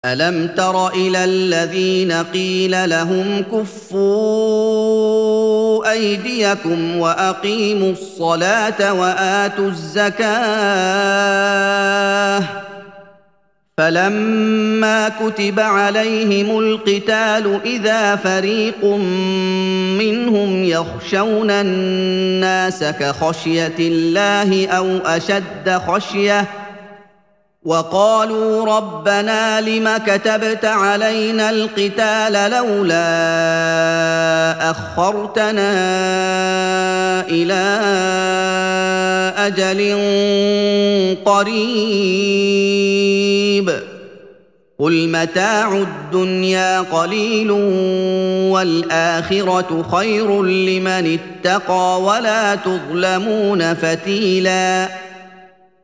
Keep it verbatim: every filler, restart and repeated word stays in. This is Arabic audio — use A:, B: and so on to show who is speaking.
A: أَلَمْ تَرَ إِلَى الَّذِينَ قِيلَ لَهُمْ كُفُّوا أَيْدِيَكُمْ وَأَقِيمُوا الصَّلَاةَ وَآتُوا الزَّكَاةَ فَلَمَّا كُتِبَ عَلَيْهِمُ الْقِتَالُ إِذَا فَرِيقٌ مِّنْهُمْ يَخْشَوْنَ النَّاسَ كَخَشْيَةِ اللَّهِ أَوْ أَشَدَّ خَشْيَةً وَقَالُوا رَبَّنَا لِمَ كَتَبْتَ عَلَيْنَا الْقِتَالَ لَوْلَا أَخَّرْتَنَا إِلَىٰ أَجَلٍ قَرِيبٍ قُلْ مَتَاعُ الدُّنْيَا قَلِيلٌ وَالْآخِرَةُ خَيْرٌ لِّمَنِ اتَّقَىٰ وَلَا تُظْلَمُونَ فَتِيلًا